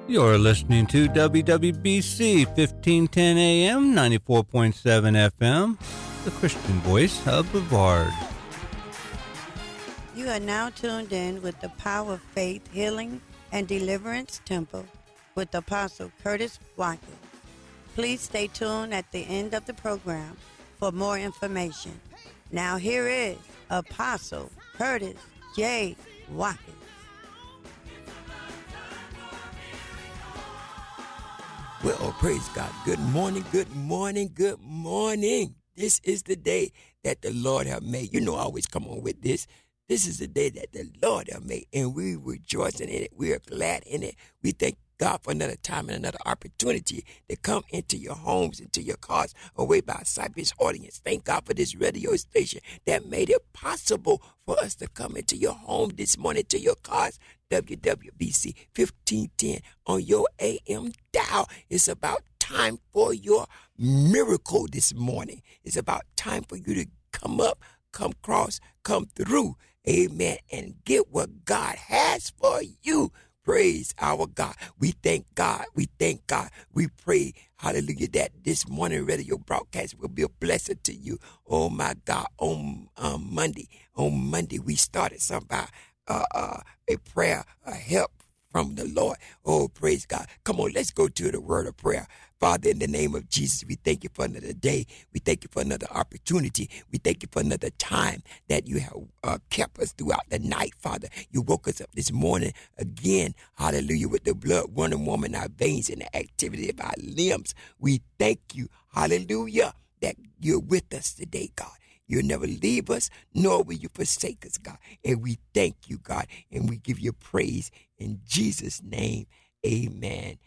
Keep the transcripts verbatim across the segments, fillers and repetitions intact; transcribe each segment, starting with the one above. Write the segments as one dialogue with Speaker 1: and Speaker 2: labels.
Speaker 1: You're listening to W W B C fifteen ten A M, ninety-four point seven F M, the Christian voice of Brevard.
Speaker 2: You are now tuned in with the Power of Faith Healing and Deliverance Temple with Apostle Curtis Watkins. Please stay tuned at the end of the program for more information. Now here is Apostle Curtis J. Watkins.
Speaker 3: Well, praise God. Good morning, good morning, good morning. This is the day that the Lord have made. You know, I always come on with this. This is the day that the Lord have made, and we rejoicing in it. We are glad in it. We thank God for another time and another opportunity to come into your homes, into your cars, away by Cypress audience. Thank God for this radio station that made it possible for us to come into your home this morning, to your cars. W W B C fifteen ten on your A M dial. It's about time for your miracle this morning. It's about time for you to come up, come cross, come through. Amen. And get what God has for you. Praise our God. We thank God. We thank God. We pray, hallelujah, that this morning radio broadcast will be a blessing to you. Oh, my God. On um, Monday, on Monday, we started something, uh, uh, a prayer, a help from the Lord. Oh, praise God. Come on, let's go to the word of prayer. Father, in the name of Jesus, we thank you for another day. We thank you for another opportunity. We thank you for another time that you have uh, kept us throughout the night, Father. You woke us up this morning again, hallelujah, with the blood running warm in our veins and the activity of our limbs. We thank you, hallelujah, that you're with us today, God. You'll never leave us, nor will you forsake us, God. And we thank you, God, and we give you praise in Jesus' name. Amen,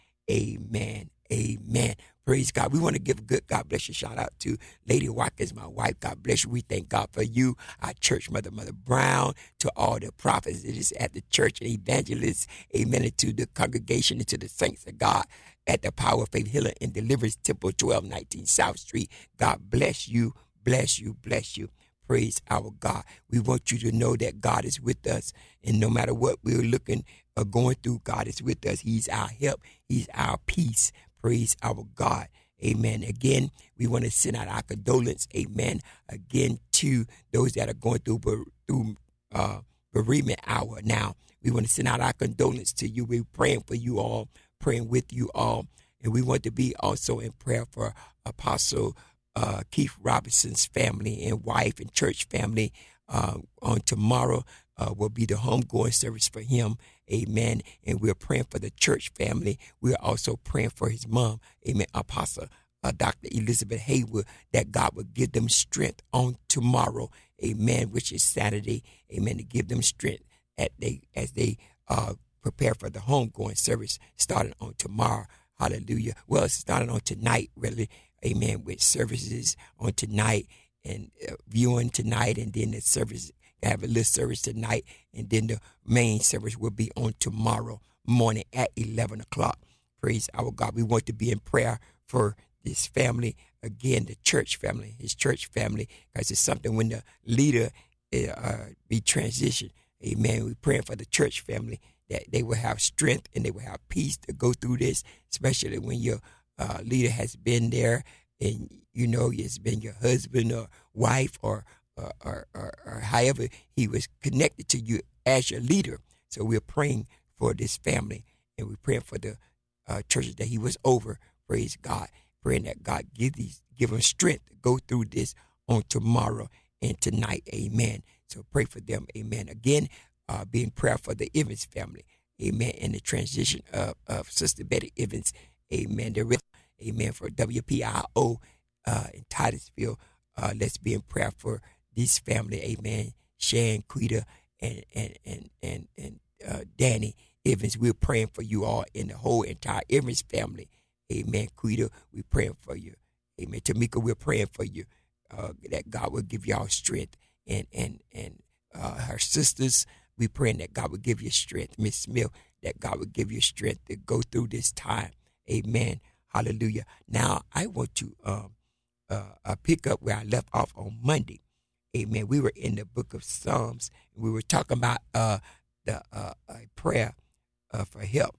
Speaker 3: amen, amen. Praise God. We want to give a good God bless you shout out to Lady Watkins, my wife. God bless you. We thank God for you, our church mother, Mother Brown, to all the prophets that is at the church and evangelists. Amen. And to the congregation and to the saints of God at the Power of Faith Healing and Deliverance Temple, twelve nineteen South Street. God bless you. Bless you, bless you. Praise our God. We want you to know that God is with us. And no matter what we're looking or going through, God is with us. He's our help. He's our peace. Praise our God. Amen. Again, we want to send out our condolence. Amen. Again, to those that are going through, through uh, bereavement hour now. We want to send out our condolence to you. We're praying for you all, praying with you all. And we want to be also in prayer for Apostle Uh, Keith Robinson's family and wife and church family. Uh, on tomorrow uh, will be the homegoing service for him. Amen. And we're praying for the church family. We're also praying for his mom. Amen. Apostle uh, Doctor Elizabeth Haywood, that God would give them strength on tomorrow. Amen. Which is Saturday. Amen. To give them strength at they as they uh, prepare for the homegoing service starting on tomorrow. Hallelujah. Well, it's starting on tonight, really. Amen. With services on tonight and uh, viewing tonight, and then the service, have a little service tonight, and then the main service will be on tomorrow morning at eleven o'clock. Praise our God. We want to be in prayer for this family, again, the church family, his church family, because it's something when the leader uh, be transitioned. Amen. We're praying for the church family that they will have strength and they will have peace to go through this, especially when you're Uh, leader has been there, and you know it's been your husband or wife or or, or, or or however he was connected to you as your leader. So we're praying for this family, and we're praying for the uh, churches that he was over. Praise God, praying that God give these give him strength to go through this on tomorrow and tonight. Amen. So pray for them. Amen. Again, uh, being prayer for the Evans family. Amen. And the transition of, of Sister Betty Evans. Amen. The Amen. For W P I O uh, in Titusville, uh, let's be in prayer for this family. Amen. Shan, Quita, and and and and and uh, Danny Evans. We're praying for you all in the whole entire Evans family. Amen. Quita, we're praying for you. Amen. Tamika, we're praying for you. Uh, that God will give y'all strength, and and and uh, her sisters. We're praying that God will give you strength. Miss Smith, that God will give you strength to go through this time. Amen. Hallelujah. Now, I want to um, uh, uh, pick up where I left off on Monday. Amen. We were in the book of Psalms. And we were talking about uh, the uh, uh, prayer uh, for help.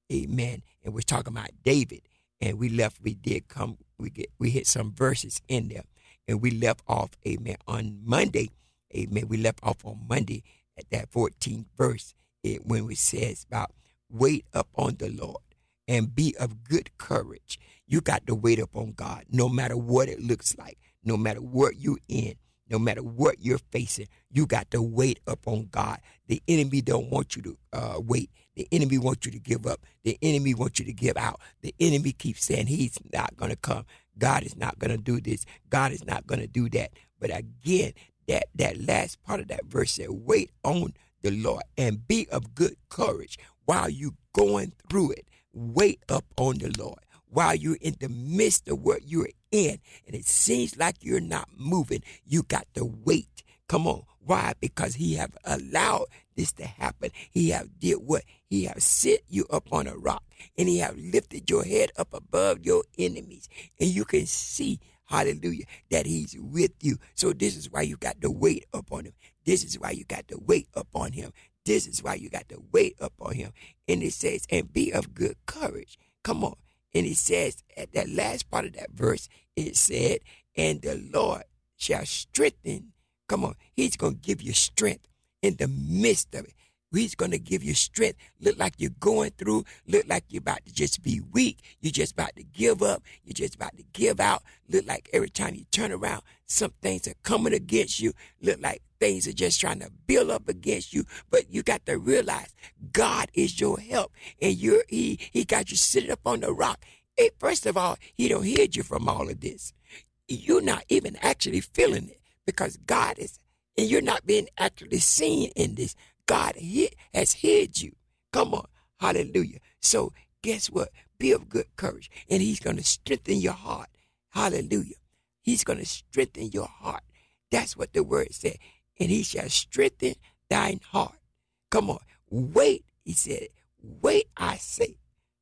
Speaker 3: Amen. And we're talking about David. And we left, we did come, we get, we hit some verses in there. And we left off, amen, on Monday. Amen. We left off on Monday at that fourteenth verse it, when it says about wait up on the Lord and be of good courage. You got to wait up on God no matter what it looks like, no matter what you're in, no matter what you're facing. You got to wait up on God. The enemy don't want you to uh, wait. The enemy wants you to give up. The enemy wants you to give out. The enemy keeps saying he's not going to come. God is not going to do this. God is not going to do that. But again, that, that last part of that verse said, wait on the Lord and be of good courage while you're going through it. Wait up on the Lord while you're in the midst of what you're in. And it seems like you're not moving. You got to wait. Come on. Why? Because he have allowed this to happen. He have did what? He have set you up on a rock, and he have lifted your head up above your enemies. And you can see, hallelujah, that he's with you. So this is why you got to wait upon him. This is why you got to wait upon him. This is why you got to wait upon him. And it says, and be of good courage. Come on. And it says, at that last part of that verse, it said, and the Lord shall strengthen. Come on. He's going to give you strength in the midst of it. He's going to give you strength. Look like you're going through. Look like you're about to just be weak. You're just about to give up. You're just about to give out. Look like every time you turn around, some things are coming against you. Look like things are just trying to build up against you. But you got to realize God is your help. And you're he, he got you sitting up on the rock. Hey, first of all, he don't hid you from all of this. You're not even actually feeling it because God is, and you're not being actually seen in this. God has hid you. Come on. Hallelujah. So guess what? Be of good courage. And he's going to strengthen your heart. Hallelujah. He's going to strengthen your heart. That's what the word said. And he shall strengthen thine heart. Come on. Wait, he said. Wait, I say,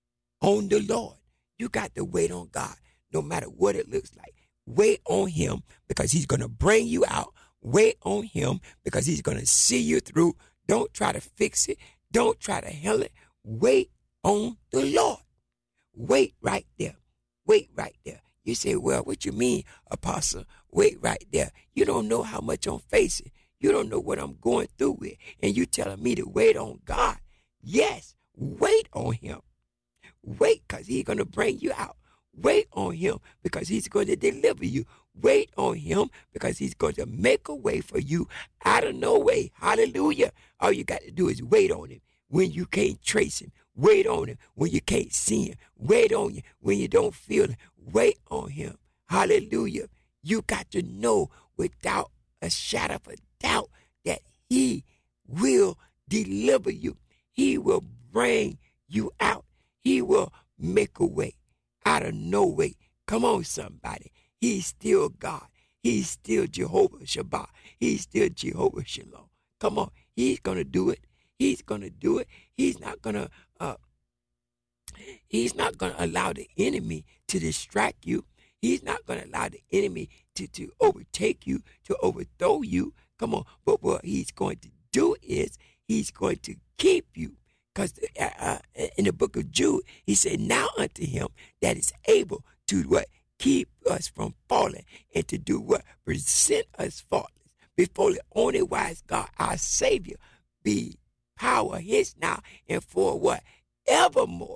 Speaker 3: on the Lord. You got to wait on God no matter what it looks like. Wait on him because he's going to bring you out. Wait on him because he's going to see you through. Don't try to fix it. Don't try to handle it. Wait on the Lord. Wait right there. Wait right there. You say, well, what you mean, Apostle? Wait right there. You don't know how much I'm facing. You don't know what I'm going through with. And you telling me to wait on God. Yes, wait on him. Wait, because he's going to bring you out. Wait on him because he's going to deliver you. Wait on him because he's going to make a way for you out of no way. Hallelujah. All you got to do is wait on him when you can't trace him. Wait on him when you can't see him. Wait on him when you don't feel him. Wait on him. Hallelujah. You got to know without a shadow of a doubt that he will deliver you. He will bring you out. He will make a way out of no way. Come on, somebody. He's still God. He's still Jehovah Shabbat. He's still Jehovah Shalom. Come on. He's going to do it. He's going to do it. He's not going to uh, he's not going to allow the enemy to distract you. He's not going to allow the enemy to, to overtake you, to overthrow you. Come on. But what he's going to do is he's going to keep you. Because uh, uh, in the book of Jude, he said, now unto him that is able to what? Keep us from falling and to do what? Present us faultless before the only wise God, our Savior, be power his now and for what? Evermore.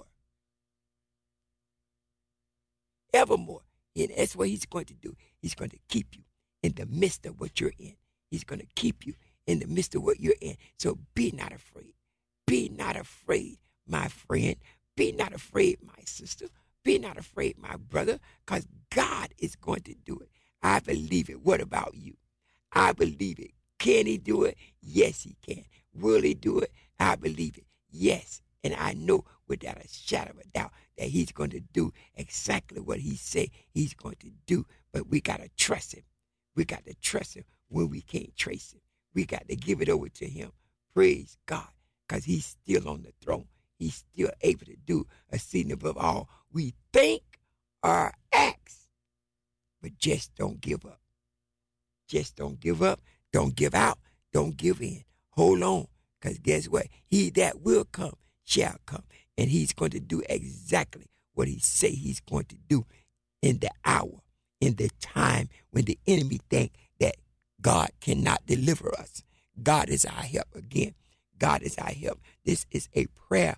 Speaker 3: Evermore. And that's what he's going to do. He's going to keep you in the midst of what you're in. He's going to keep you in the midst of what you're in. So be not afraid. Be not afraid, my friend. Be not afraid, my sister. Be not afraid, my brother, because God is going to do it. I believe it. What about you? I believe it. Can he do it? Yes, he can. Will he do it? I believe it. Yes. And I know without a shadow of a doubt that he's going to do exactly what he said he's going to do. But we got to trust him. We got to trust him when we can't trace him. We got to give it over to him. Praise God. Because he's still on the throne. He's still able to do exceeding above all we think or ask. But just don't give up. Just don't give up. Don't give out. Don't give in. Hold on. Because guess what? He that will come shall come. And he's going to do exactly what he say he's going to do in the hour, in the time when the enemy think that God cannot deliver us. God is our help. Again, God is our help. This is a prayer.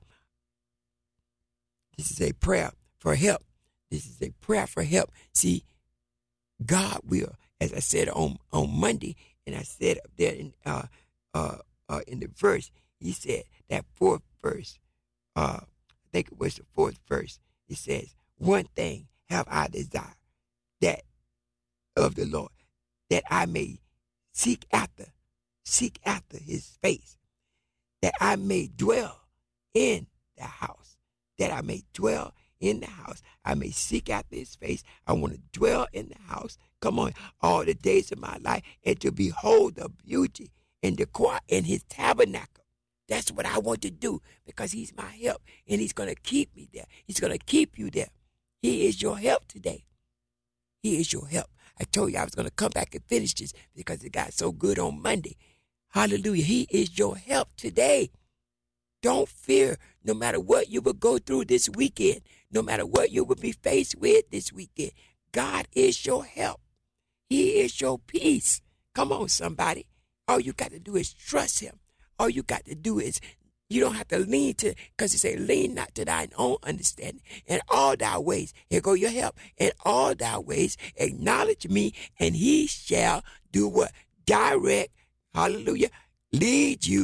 Speaker 3: This is a prayer for help. This is a prayer for help. See, God will, as I said on, on Monday, and I said up there in uh uh uh in the verse, he said that fourth verse, uh, I think it was the fourth verse. It says, "One thing have I desire, that of the Lord, that I may seek after, seek after His face, that I may dwell in the house, that I may dwell in the house. I may seek after His face. I want to dwell in the house. Come on, all the days of my life, and to behold the beauty and the quiet in His tabernacle." That's what I want to do, because He's my help, and He's going to keep me there. He's going to keep you there. He is your help today. He is your help. I told you I was going to come back and finish this because it got so good on Monday. Hallelujah. He is your help today. Don't fear, no matter what you will go through this weekend, no matter what you will be faced with this weekend. God is your help. He is your peace. Come on, somebody. All you got to do is trust Him. All you got to do is, you don't have to lean to, because He said, lean not to thine own understanding. In all thy ways, here go your help. In all thy ways, acknowledge me, and He shall do what? Direct, hallelujah, lead you,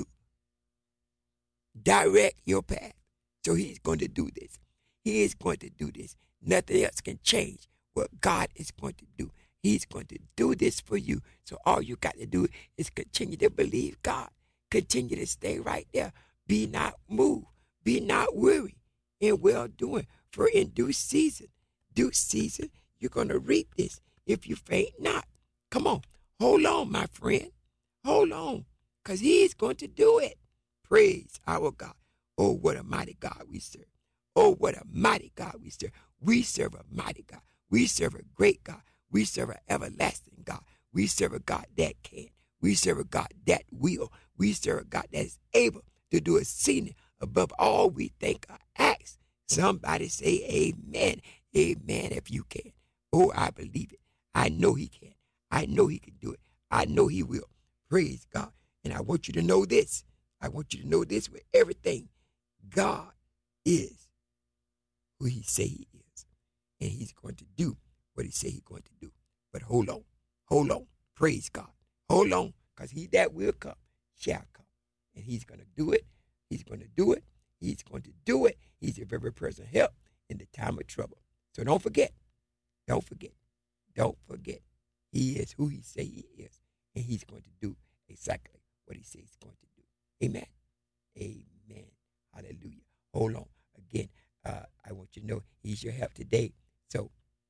Speaker 3: direct your path. So He's going to do this. He is going to do this. Nothing else can change what God is going to do. He's going to do this for you. So all you got to do is continue to believe God. Continue to stay right there. Be not moved. Be not weary in well doing. For in due season, due season, you're going to reap this if you faint not. Come on. Hold on, my friend. Hold on, because He's going to do it. Praise our God. Oh, what a mighty God we serve. Oh, what a mighty God we serve. We serve a mighty God. We serve a great God. We serve an everlasting God. We serve a God that can. We serve a God that will. We serve a God that is able to do exceeding above all we think or ask. Somebody say amen. Amen if you can. Oh, I believe it. I know He can. I know He can do it. I know He will. Praise God. And I want you to know this. I want you to know this with everything. God is who He say He is. And He's going to do what He say He's going to do. But hold on. Hold on. Praise God. Hold on. Because He that will come shall come. And He's going to do it. He's going to do it. He's going to do it. He's a very present help in the time of trouble. So don't forget. Don't forget. Don't forget. He is who He say He is. And He's going to do exactly what He says He's going to do. Amen. Amen. Hallelujah. Hold on. Again, uh, I want you to know He's your help today. So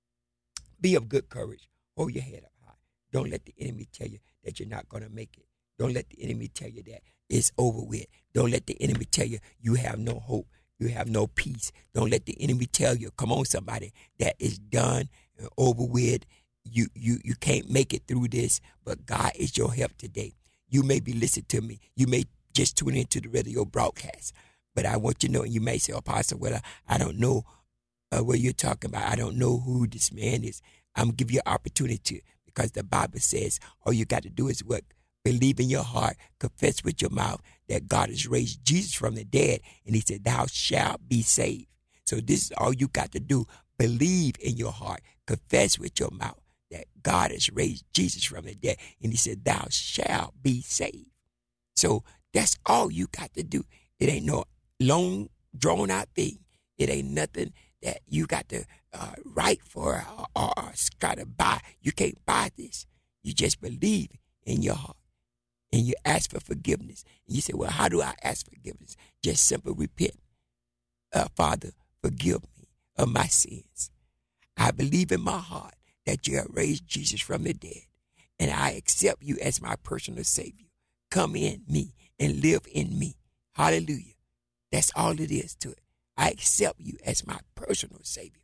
Speaker 3: be of good courage. Hold your head up high. Don't let the enemy tell you that you're not going to make it. Don't let the enemy tell you that it's over with. Don't let the enemy tell you you have no hope. You have no peace. Don't let the enemy tell you, come on, somebody, that it's done and over with. You, you, you can't make it through this, but God is your help today. You may be listening to me. You may just tune into the radio broadcast. But I want you to know, and you may say, Apostle, well, I, I don't know uh, what you're talking about. I don't know who this man is. I'm going to give you an opportunity to, because the Bible says all you got to do is what? Believe in your heart, confess with your mouth that God has raised Jesus from the dead. And He said, thou shalt be saved. So this is all you got to do. Believe in your heart, confess with your mouth that God has raised Jesus from the dead. And He said, thou shalt be saved. So that's all you got to do. It ain't no long, drawn out thing. It ain't nothing that you got to uh, write for or, or, or try to buy. You can't buy this. You just believe in your heart. And you ask for forgiveness. And you say, well, how do I ask forgiveness? Just simply repent. Uh, Father, forgive me of my sins. I believe in my heart that you have raised Jesus from the dead. And I accept you as my personal Savior. Come in me and live in me. Hallelujah. That's all it is to it. I accept you as my personal Savior.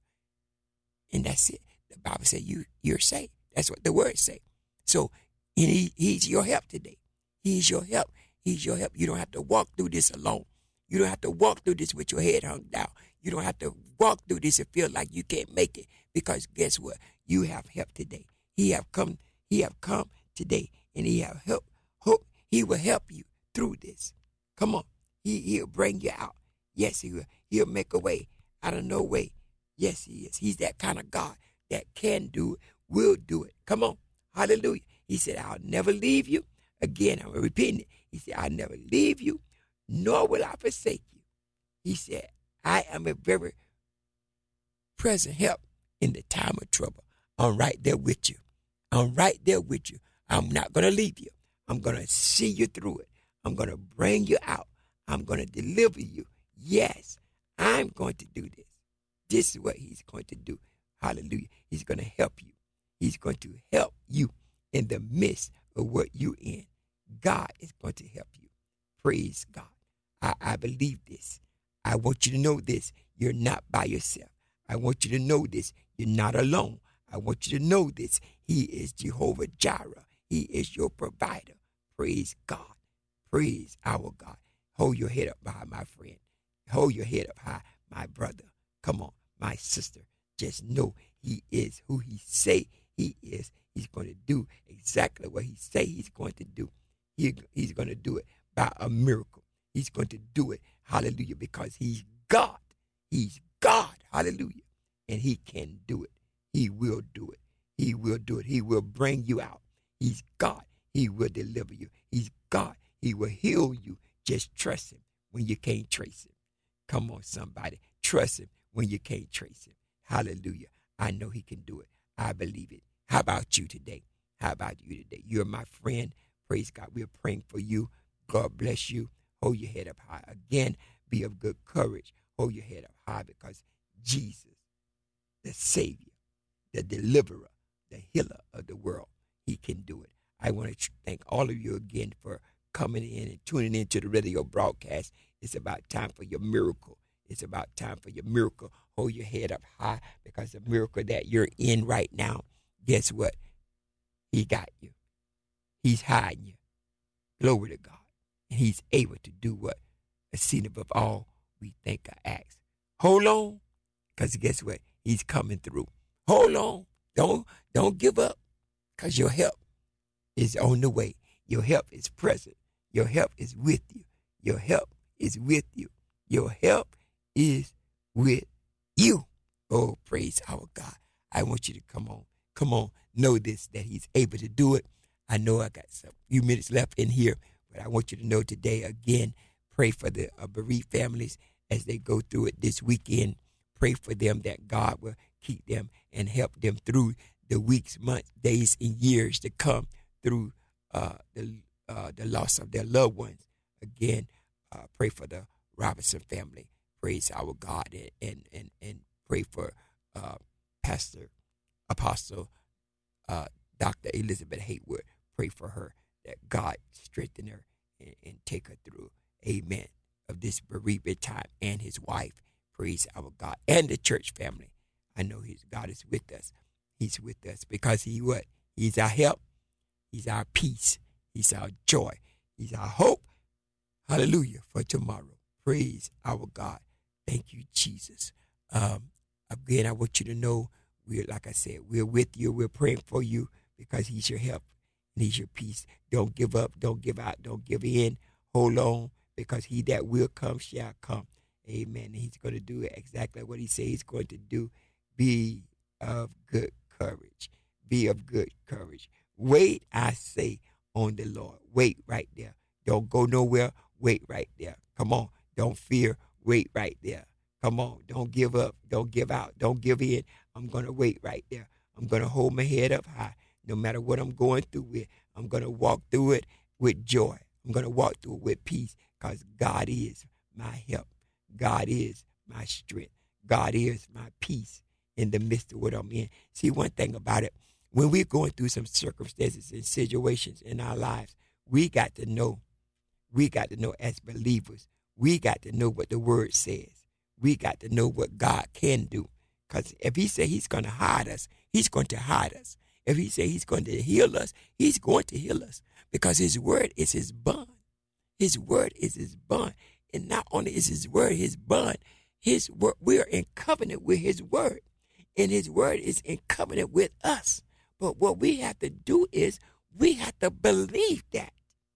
Speaker 3: And that's it. The Bible says you, you're saved. That's what the words say. So and he, He's your help today. He's your help. He's your help. You don't have to walk through this alone. You don't have to walk through this with your head hung down. You don't have to walk through this and feel like you can't make it, because guess what? You have help today. He have come. He have come today, and he have help. Hope he will help you through this. Come on. He, he'll bring you out. Yes, he will. He'll make a way out of no way. Yes, he is. He's that kind of God that can do it, will do it. Come on. Hallelujah. He said, I'll never leave you. Again, I'm repeating it. He said, I'll never leave you, nor will I forsake you. He said, I am a very present help in the time of trouble. I'm right there with you. I'm right there with you. I'm not going to leave you. I'm going to see you through it. I'm going to bring you out. I'm going to deliver you. Yes, I'm going to do this. This is what he's going to do. Hallelujah. He's going to help you. He's going to help you in the midst of what you're in. God is going to help you. Praise God. I, I believe this. I want you to know this. You're not by yourself. I want you to know this. You're not alone. I want you to know this. He is Jehovah Jireh. He is your provider. Praise God. Praise our God. Hold your head up high, my friend. Hold your head up high, my brother. Come on, my sister. Just know he is who he say he is. He's going to do exactly what he say he's going to do. He, he's going to do it by a miracle. He's going to do it, hallelujah, because he's God. He's God, hallelujah. And he can do it. He will do it. He will do it. He will bring you out. He's God. He will deliver you. He's God. He will heal you. Just trust him when you can't trace him. Come on, somebody. Trust him when you can't trace him. Hallelujah. I know he can do it. I believe it. How about you today? How about you today? You're my friend. Praise God. We're praying for you. God bless you. Hold your head up high. Again, be of good courage. Hold your head up high, because Jesus, the Savior, the deliverer, the healer of the world, he can do it. I want to thank all of you again for coming in and tuning into the radio broadcast. It's about time for your miracle. It's about time for your miracle. Hold your head up high, because the miracle that you're in right now, guess what? He got you. He's hiding you. Glory to God. And he's able to do what? Exceeding above all we think or ask. Hold on, because guess what? He's coming through. Hold on. Don't, don't give up, because your help is on the way. Your help is present. Your help is with you. Your help is with you. Your help is with you. Oh, praise our God. I want you to come on. Come on. Know this, that he's able to do it. I know I got some few minutes left in here, but I want you to know today, again, pray for the uh, bereaved families as they go through it this weekend. Pray for them that God will keep them and help them through the weeks, months, days, and years to come through uh, the uh, the loss of their loved ones. Again, uh, pray for the Robinson family. Praise our God, and and and, and pray for uh, Pastor Apostle uh, Doctor Elizabeth Haywood. Pray for her, that God strengthen her and, and take her through. Amen. Of this bereavement time, and his wife. Praise our God, and the church family. I know his God is with us. He's with us because he what? He's our help. He's our peace. He's our joy. He's our hope. Hallelujah for tomorrow. Praise our God. Thank you, Jesus. Um, again, I want you to know, we're, like I said, we're with you. We're praying for you, because he's your help and he's your peace. Don't give up. Don't give out. Don't give in. Hold on, because he that will come shall come. Amen. And he's going to do exactly what he says he's going to do. Be of good courage. Be of good courage. Wait, I say, on the Lord. Wait right there. Don't go nowhere. Wait right there. Come on. Don't fear. Wait right there. Come on. Don't give up. Don't give out. Don't give in. I'm going to wait right there. I'm going to hold my head up high. No matter what I'm going through with, I'm going to walk through it with joy. I'm going to walk through it with peace, because God is my help. God is my strength. God is my peace in the midst of what I'm in. See, one thing about it, when we're going through some circumstances and situations in our lives, we got to know, we got to know as believers, we got to know what the word says. We got to know what God can do. Because if he say he's going to hide us, he's going to hide us. If he say he's going to heal us, he's going to heal us. Because his word is his bond. His word is his bond. And not only is his word his bond, his word, we are in covenant with his word. And his word is in covenant with us. But what we have to do is we have to believe that.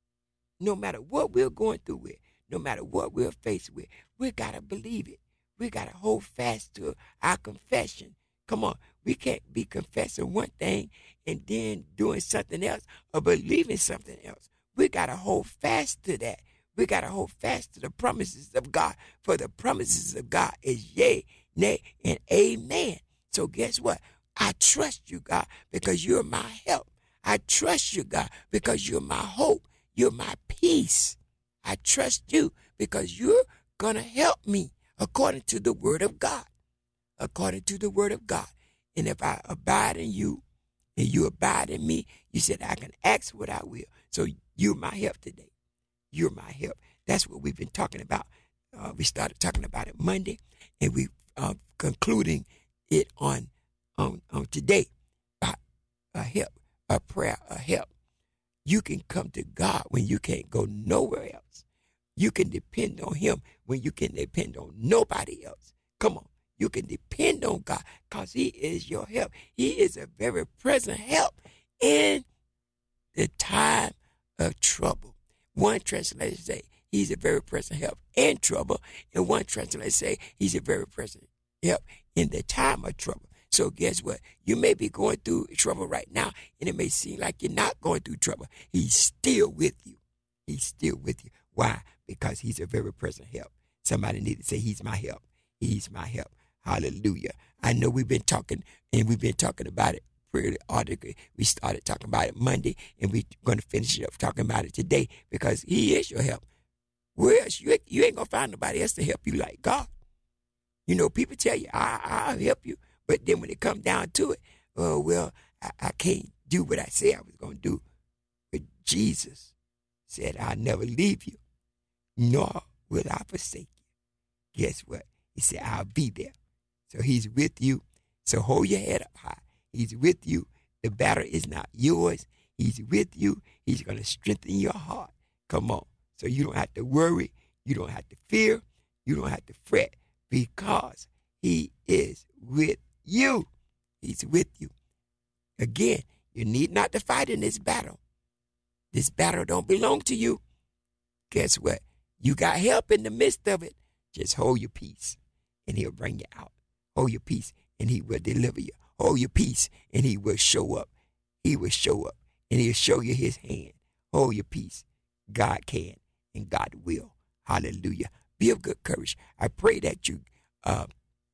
Speaker 3: No matter what we're going through with, no matter what we're faced with, we got to believe it. We got to hold fast to our confession. Come on. We can't be confessing one thing and then doing something else or believing something else. We got to hold fast to that. We got to hold fast to the promises of God. For the promises of God is yea, nay, and amen. So guess what? I trust you, God, because you're my help. I trust you, God, because you're my hope. You're my peace. I trust you because you're going to help me according to the word of God. According to the word of God. And if I abide in you and you abide in me, you said I can ask what I will. So you're my help today. You're my help. That's what we've been talking about. Uh, we started talking about it Monday, and we uh, concluding it on, on, on today. Uh, a help, a prayer, a help. You can come to God when you can't go nowhere else. You can depend on him when you can depend on nobody else. Come on. You can depend on God because he is your help. He is a very present help in the time of trouble. One translation say he's a very present help in trouble, and one translation say he's a very present help in the time of trouble. So guess what? You may be going through trouble right now, and it may seem like you're not going through trouble. He's still with you. He's still with you. Why? Because he's a very present help. Somebody need to say, he's my help. He's my help. Hallelujah. I know we've been talking, and we've been talking about it periodically. We started talking about it Monday, and we're going to finish up talking about it today because he is your help. Where else? You, you ain't going to find nobody else to help you like God. You know, people tell you, I, I'll help you. But then when it comes down to it, oh, well, I, I can't do what I said I was going to do. But Jesus said, I'll never leave you, nor will I forsake you. Guess what? He said, I'll be there. So he's with you. So hold your head up high. He's with you. The battle is not yours. He's with you. He's going to strengthen your heart. Come on. So you don't have to worry. You don't have to fear. You don't have to fret because he is with you. He's with you. Again, you need not to fight in this battle. This battle don't belong to you. Guess what? You got help in the midst of it. Just hold your peace and he'll bring you out. Hold your peace and he will deliver you. Hold your peace and he will show up. He will show up and he'll show you his hand. Hold your peace. God can and God will. Hallelujah. Be of good courage. I pray that you uh,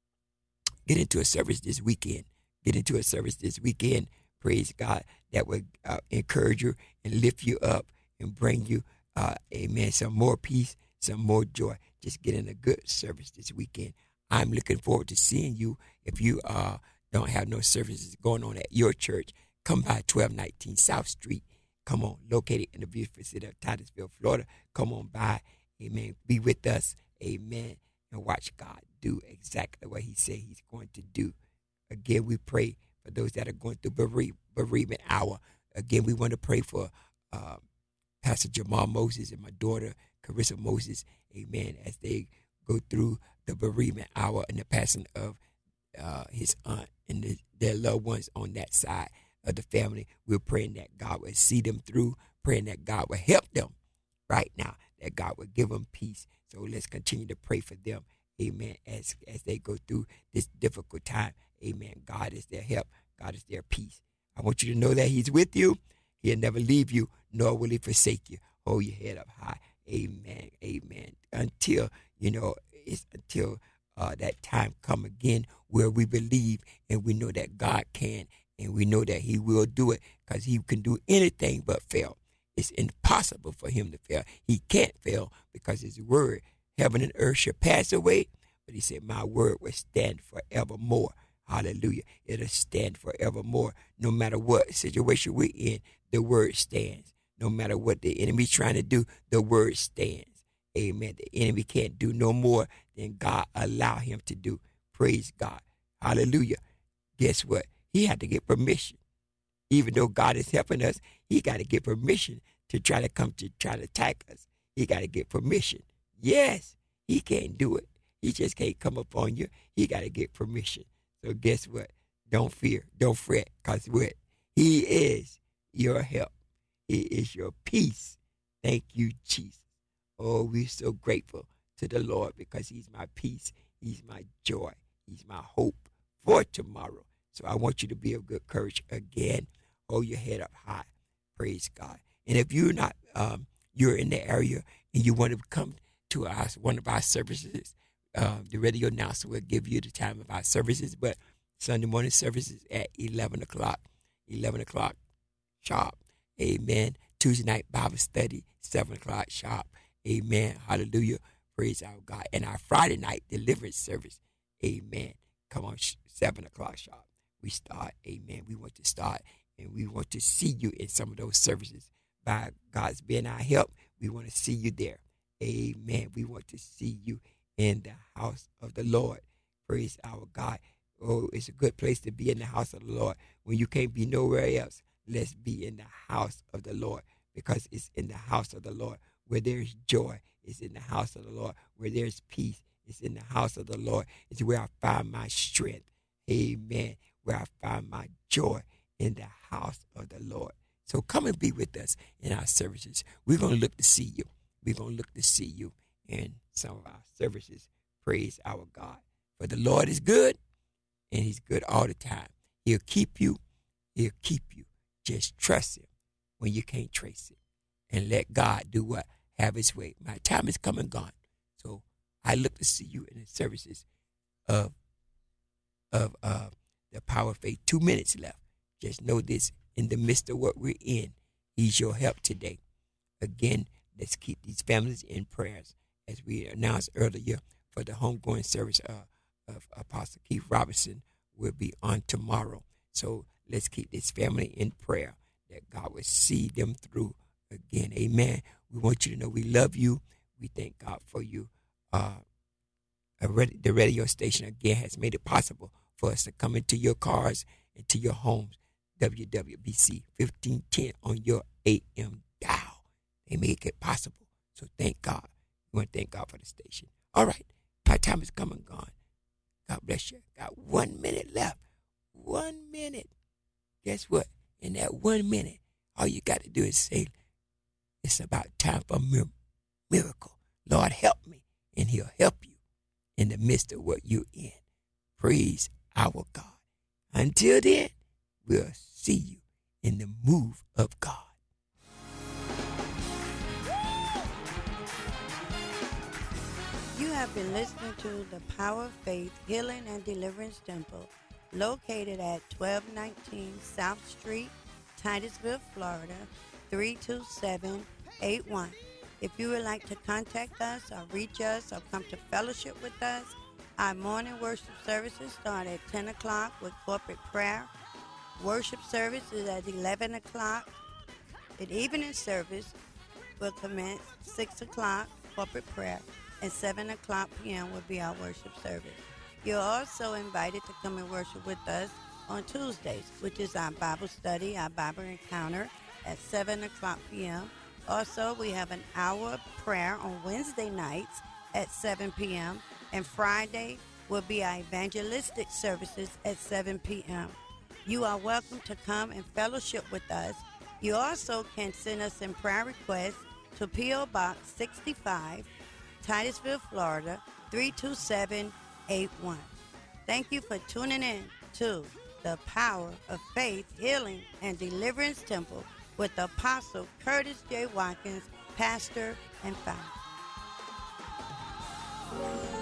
Speaker 3: get into a service this weekend. Get into a service this weekend. Praise God. That will uh, encourage you and lift you up and bring you, uh, amen, some more peace, some more joy. Just get in a good service this weekend. I'm looking forward to seeing you. If you uh, don't have no services going on at your church, come by twelve nineteen South Street. Come on, located in the beautiful city of Titusville, Florida. Come on by. Amen. Be with us. Amen. And watch God do exactly what he said he's going to do. Again, we pray for those that are going through beree- bereavement hour. Again, we want to pray for uh, Pastor Jamal Moses and my daughter, Carissa Moses. Amen. As they go through the bereavement hour and the passing of uh, his aunt and the, their loved ones on that side of the family. We're praying that God will see them through, praying that God will help them right now, that God will give them peace. So let's continue to pray for them. Amen. As as they go through this difficult time. Amen. God is their help. God is their peace. I want you to know that he's with you. He'll never leave you, nor will he forsake you. Hold your head up high. Amen. Amen. Until, you know, it's until uh, that time come again where we believe and we know that God can and we know that he will do it because he can do anything but fail. It's impossible for him to fail. He can't fail because his word, heaven and earth shall pass away. But he said, my word will stand forevermore. Hallelujah. It'll stand forevermore. No matter what situation we're in, the word stands. No matter what the enemy's trying to do, the word stands. Amen. The enemy can't do no more than God allow him to do. Praise God. Hallelujah. Guess what? He had to get permission. Even though God is helping us, he got to get permission to try to come to try to attack us. He got to get permission. Yes, he can't do it. He just can't come up on you. He got to get permission. So guess what? Don't fear. Don't fret. Because what? He is your help. He is your peace. Thank you, Jesus. Oh, we're so grateful to the Lord because he's my peace. He's my joy. He's my hope for tomorrow. So I want you to be of good courage again. Hold your head up high. Praise God. And if you're not, um, you're in the area and you want to come to our, one of our services, uh, the radio announcer will give you the time of our services. But Sunday morning services at eleven o'clock. eleven o'clock sharp. Amen. Tuesday night Bible study, seven o'clock sharp. Amen. Hallelujah. Praise our God. And our Friday night deliverance service. Amen. Come on, seven o'clock sharp. We start. Amen. We want to start and we want to see you in some of those services. By God's being our help, we want to see you there. Amen. We want to see you in the house of the Lord. Praise our God. Oh, it's a good place to be in the house of the Lord. When you can't be nowhere else, let's be in the house of the Lord, because it's in the house of the Lord where there's joy. It's in the house of the Lord where there's peace. It's in the house of the Lord. It's where I find my strength. Amen. Where I find my joy, in the house of the Lord. So come and be with us in our services. We're going to look to see you. We're going to look to see you in some of our services. Praise our God. For the Lord is good, and he's good all the time. He'll keep you. He'll keep you. Just trust him when you can't trace it. And let God do what? Have his way. My time is come and gone. So I look to see you in the services of, of uh, the Power of Faith. Two minutes left. Just know this, in the midst of what we're in, he's your help today. Again, let's keep these families in prayers. As we announced earlier, for the homegoing service uh, of Apostle Keith Robinson will be on tomorrow. So let's keep this family in prayer that God will see them through again. Amen. We want you to know we love you. We thank God for you. Uh, the radio station, again, has made it possible for us to come into your cars, into your homes. W W B C fifteen ten on your A M dial. They make it possible. So thank God. We want to thank God for the station. All right. My time is come and gone. God bless you. Got one minute left. One minute. Guess what? In that one minute, all you got to do is say, it's about time for a miracle. Lord, help me. And he'll help you in the midst of what you're in. Praise our God. Until then, we'll see you in the move of God.
Speaker 2: You have been listening to the Power of Faith Healing and Deliverance Temple, located at twelve nineteen South Street, Titusville, Florida, three two seven eight one. If you would like to contact us or reach us or come to fellowship with us, our morning worship services start at ten o'clock with corporate prayer. Worship service is at eleven o'clock. The evening service will commence six o'clock, corporate prayer, and seven o'clock p.m. will be our worship service. You're also invited to come and worship with us on Tuesdays, which is our Bible study, our Bible encounter at seven o'clock p.m. Also, we have an hour of prayer on Wednesday nights at seven p.m. and Friday will be our evangelistic services at seven p.m. You are welcome to come and fellowship with us. You also can send us in prayer requests to P O. Box sixty-five, Titusville, Florida, three two seven eight one. Thank you for tuning in to the Power of Faith, Healing, and Deliverance Temple with Apostle Curtis J. Watkins, pastor and founder.